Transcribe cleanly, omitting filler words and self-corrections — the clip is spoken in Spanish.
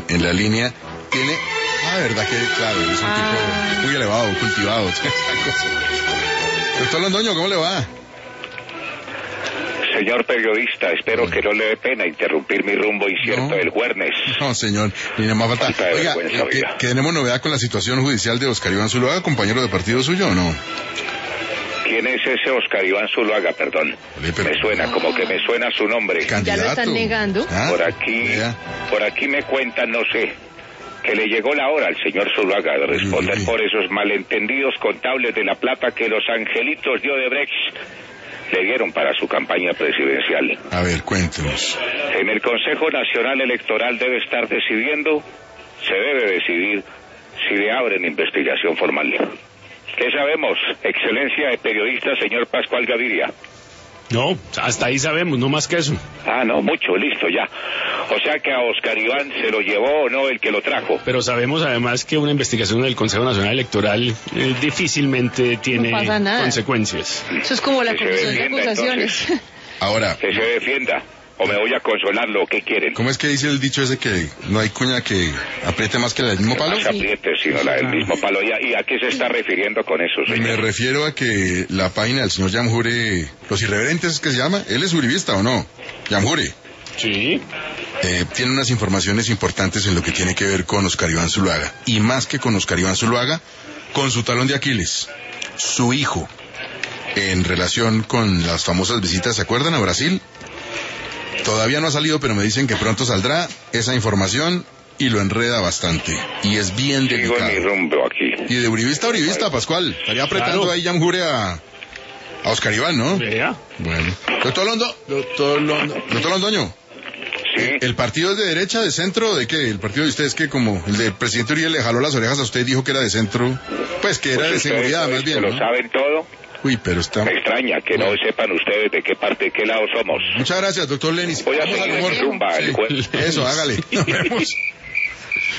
en la línea. Tiene... verdad que, claro, es un tipo muy elevado, cultivado. Doctor Londoño, ¿cómo le va? Señor periodista, espero que no le dé pena interrumpir mi rumbo incierto del jueves. No, señor, ni nada más falta. Oiga, que tenemos novedad con la situación judicial de Oscar Iván Zuluaga, compañero de partido suyo, ¿o no? ¿Quién es ese Oscar Iván Zuluaga, perdón? Me suena, como que me suena su nombre. ¿Candidato? ¿Ya lo están negando? Por aquí me cuentan, no sé, que le llegó la hora al señor Zuluaga de responder por esos malentendidos contables de la plata que los angelitos de Odebrecht le dieron para su campaña presidencial. A ver, cuéntenos. En el Consejo Nacional Electoral debe estar decidiendo, se debe decidir si le abren investigación formal. ¿Qué sabemos, excelencia de periodista, señor Pascual Gaviria? No, hasta ahí sabemos, no más que eso. No, mucho, listo, ya. O sea que a Oscar Iván se lo llevó o no el que lo trajo. Pero sabemos además que una investigación del Consejo Nacional Electoral difícilmente tiene consecuencias. Eso es como la comisión de acusaciones. Entonces, ahora... Que se defienda. ¿O me voy a consolarlo? ¿Qué quieren? ¿Cómo es que dice el dicho ese que no hay cuña que apriete más que la del mismo palo? No se apriete, sino la del mismo palo. ¿Y a qué se está refiriendo con eso, señor? Me refiero a que la página del señor Yamjure, Los Irreverentes, ¿es que se llama? ¿Él es uribista o no? Yamjure. Sí. Tiene unas informaciones importantes en lo que tiene que ver con Oscar Iván Zuluaga. Y más que con Oscar Iván Zuluaga, con su talón de Aquiles, su hijo, en relación con las famosas visitas, ¿se acuerdan? A Brasil. Todavía no ha salido, pero me dicen que pronto saldrá esa información y lo enreda bastante. Y es bien delicado. Sigo en mi rumbo aquí. Y de uribista a uribista, Pascual. Estaría apretando ahí Yamjure a Oscar Iván, ¿no? Vea. Bueno. Doctor Londoño. Sí. ¿El partido es de derecha, de centro, de qué? El partido de ustedes que como el del presidente Uriel le jaló las orejas a usted, dijo que era de centro, pues que era de seguridad más bien, ¿no? ¿Lo saben todo? Uy, pero está... Me extraña que no sepan ustedes de qué parte, de qué lado somos. Muchas gracias, doctor Lenis. Voy a seguir en rumba. Sí. Eso, hágale. Nos vemos.